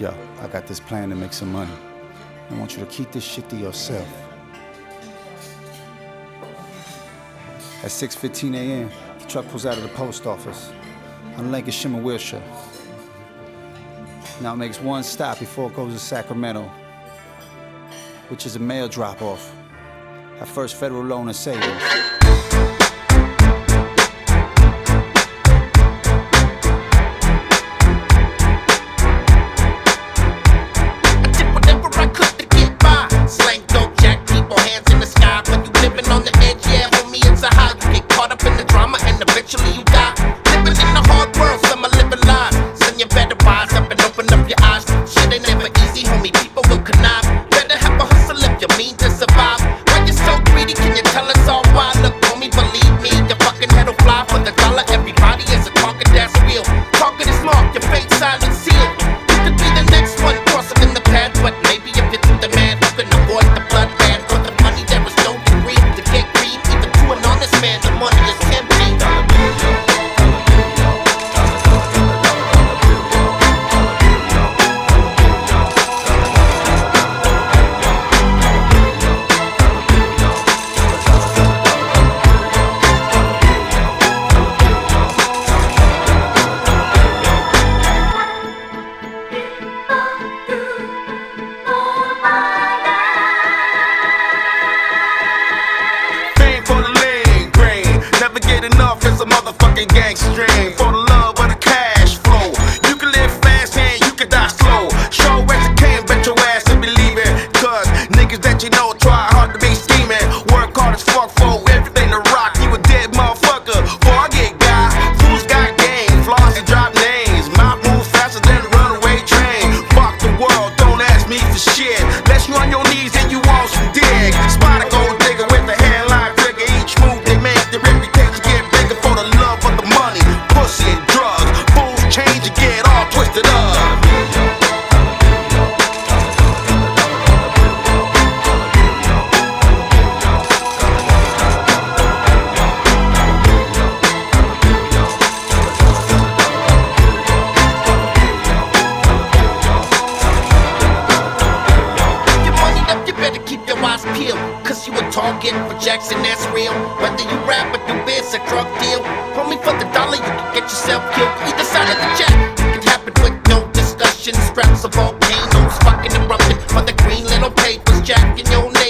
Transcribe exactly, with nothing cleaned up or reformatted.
Yo, I got this plan to make some money. I want you to keep this shit to yourself. At six fifteen a m, the truck pulls out of the post office on Lancashire and Wilshire. Now it makes one stop before it goes to Sacramento, which is a mail drop-off at First Federal Loan and Savings. Gangsta dream for the love of the cash flow. You can live fast and you can die slow. Show as you can, bet your ass and believe it. Cause niggas that you know try hard to be scheming. Work hard as fuck for everything to rock. You a dead motherfucker before I get got. Fools got game, flaws and drop names. My move faster than a runaway train. Fuck the world, don't ask me for shit. Unless you on your knees and you want some dig. Spot a gold digger with a hairline trigger. Each move they make, the reputation get bigger for the love of the money, pussy and drugs. Fools change and get all twisted up. Your money up, you better keep your eyes peeled, cause you a target for Jackson, that's real. Whether you rap or do biz, a drug deal, homie, for the dollar you can get yourself killed. Either side of the jack, it can happen with no discussion. Straps of volcanoes, fucking erupting for the green little papers, jacking your